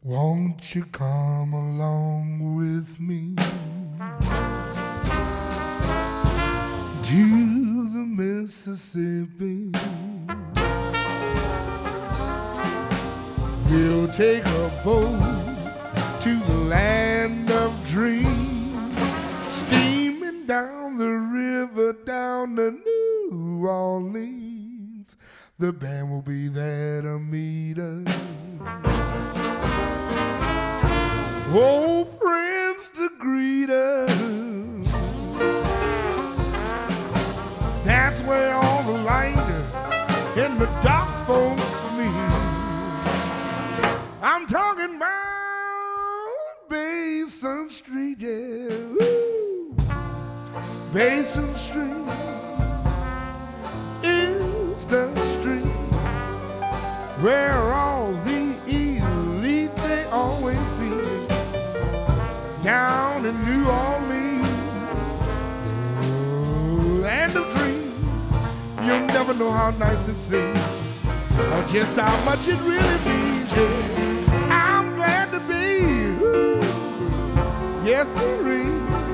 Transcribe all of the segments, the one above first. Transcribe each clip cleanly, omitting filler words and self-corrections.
Won't you come along with me to the Mississippi? We'll take a boat to the land of dreams, steaming down the river down to New Orleans. The band will be there to meet us, old friends to greet us. That's where all the light and the dark folks meet. I'm talking about Basin Street, yeah. Woo. Basin Street is the street where all the elite they always meet. Down in New Orleans, land of dreams. You'll never know how nice it seems, or just how much it really means. Yeah. I'm glad to be, ooh, yes sirree,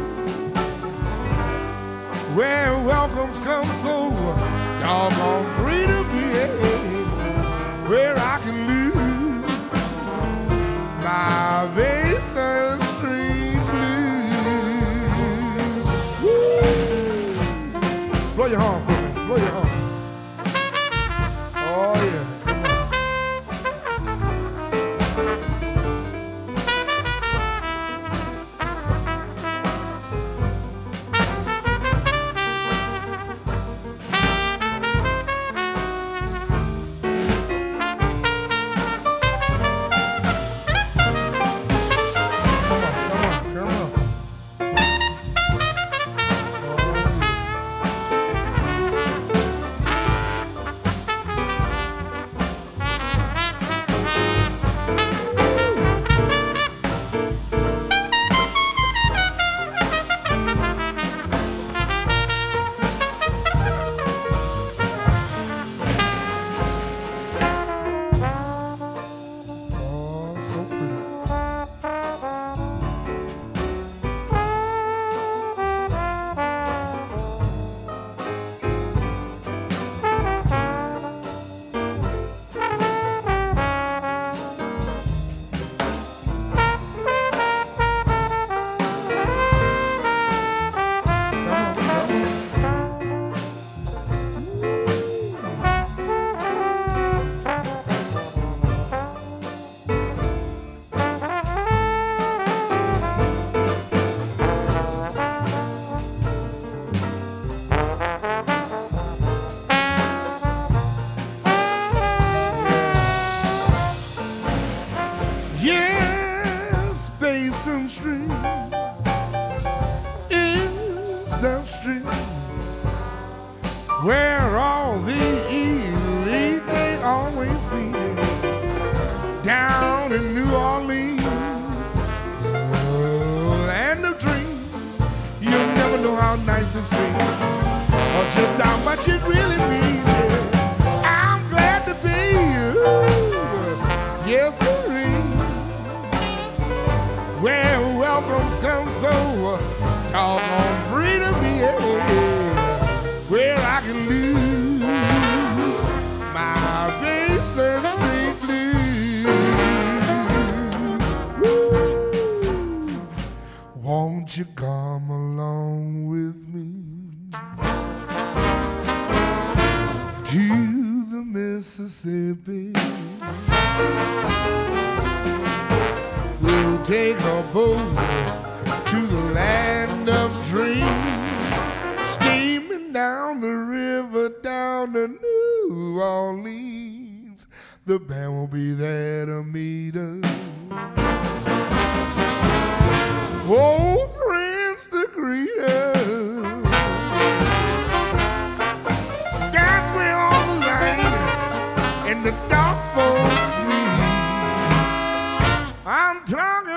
where welcomes come so doggone free to be, yeah. Where I can lose my Basin Street blues. Woo. Blow your horn for me, blow your horn. Oh yeah. Yes, Basin Street is the street where all the elite they always be. Down in New Orleans, the land of dreams. You'll never know how nice it seems, or just how much it really means. Yeah. I'm glad to be you, yes sirree, where welcomes come so doggone free to be, yeah. Where I can lose my Basin Street blues. Woo. Won't you come along with me to the Mississippi? We'll take a boat to the land of dreams, steaming down the river down to New Orleans. The band will be there to meet us, old friends to greet us. That's where all the light and the dark folks meet. I'm talking